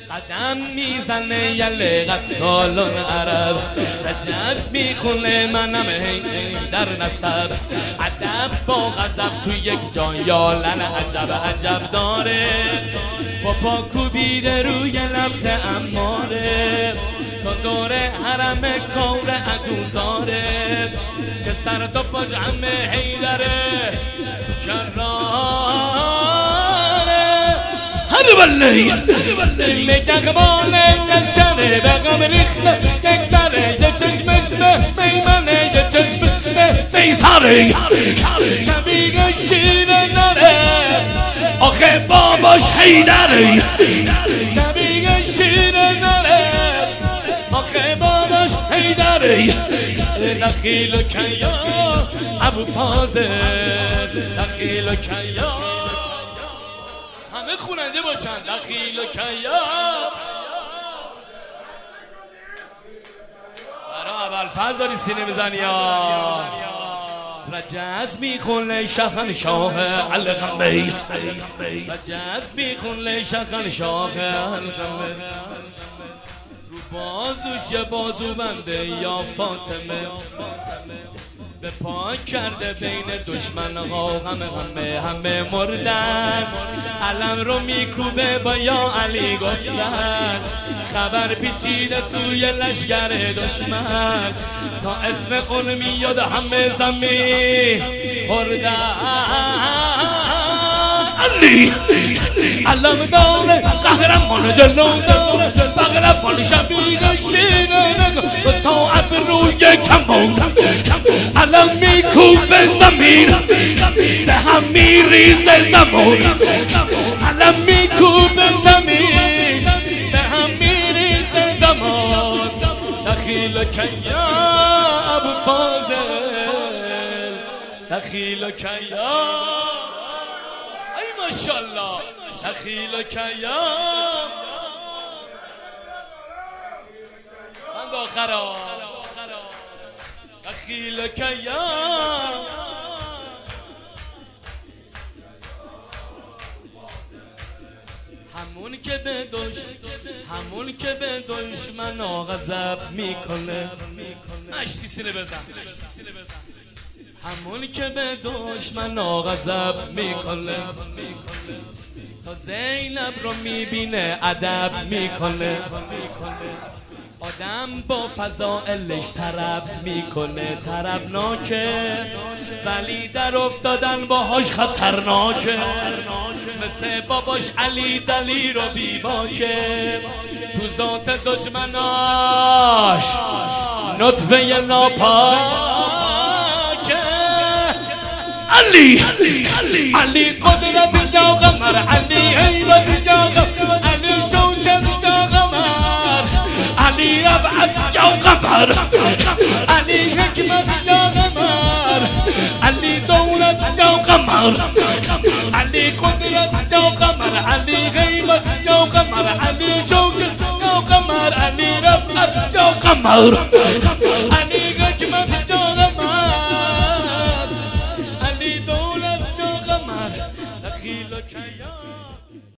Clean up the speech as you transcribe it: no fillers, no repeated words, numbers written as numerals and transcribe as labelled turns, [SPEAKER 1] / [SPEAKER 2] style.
[SPEAKER 1] قدم میزنه یله قتالون عرب رجز میخونه منم در نسب ادب با غضب تو یک جای یالن عجب داره با پا کوبیده روی لبس اماره تا دور حرم کور عدوزاره که سر تا پاش همه حیدره کراره هر بله میگه لشکره بقم ریخته یک سره یه چشمش به میمنه یه چشمش به بیساره شبیه شیر نره آخه باباش حیدره شبیه شیر نره آخه باباش حیدره دخیل و کیا ابو فاضل دخیل و کیا همه خوننده باشن دخیل و کیا برای ابوالفضل داری سینه میزنی یا رجز میخونه شخن شاه الغمه رجز میخونه شخن شاه الغمه رو بازوش یه بازو بنده یا فاطمه به پاک کرده بین دشمن ها همه مردن علم رو میکوبه با یا علی گفتن خبر پیچیده توی لشکر دشمن تا اسم اون میاد همه زمین خوردن علی علم داره قهرمان جلو داره بغل فال شبیه شیره تا ابروی کمان علم میکوبه زمین به هم میریزه زمان علم میکوبه زمین به هم میریزه زمان دخیل کیا ابو فاضل دخیل کیا ای ماشاءالله دخیل کیا من داخرا دخیل کیا همون که به دشمن غضب میکنه اشتی سینه بزن همون که به دشمن غضب میکنه تا زینب رو میبینه ادب میکنه آدم با فضائلش طرب میکنه طربناکه ولی در افتادن باهاش خطرناکه مثل باباش علی دلیر و بیباکه تو ذات دشمناش نطفه ناپاکه علی قدرت یا قمر علی حیبت یا قمر علی شوکت یا قمر علی ابعد یا قمر علی حکمت یا قمر علی دولت یا قمر علی قدرت یا قمر علی غیبت یا قمر علی شوکت یا قمر علی رفعت یا قمر